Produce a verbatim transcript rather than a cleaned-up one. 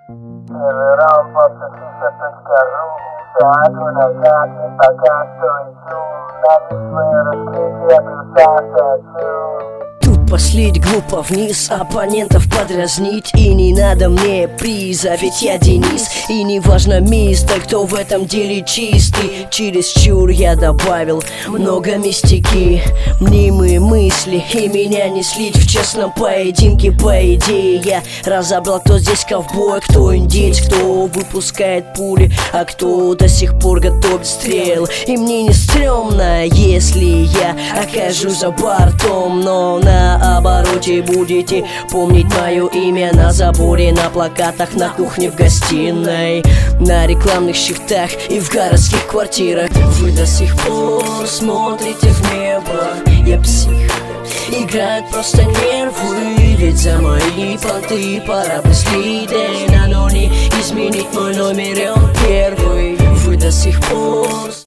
Первый раунд после точка ру. Шагу назад, не пока что иду. На свое раскрытие плюса хочу. Тут послить глупо вниз, оппонентов подразнить. И не надо мне приза, ведь я Денис. И не важно мистер, кто в этом деле чистый. Чересчур я добавил много мистики, мнимые мысли, и меня не слить в честном поединке. По идее я разобрал, кто здесь ковбой, кто индейец, кто выпускает пули, а кто до сих пор готовит стрел. И мне не стрёмно, если я окажусь за бортом, но на обороте будете помнить мое имя на заборе, на плакатах, на кухне, в гостиной, на рекламных щитах и в городских квартирах. Вы до сих пор смотрите в небо, я псих. Играют просто нервы, ведь за мои понты пора бы следить, но не изменить мой номер, он первый. Вы до сих пор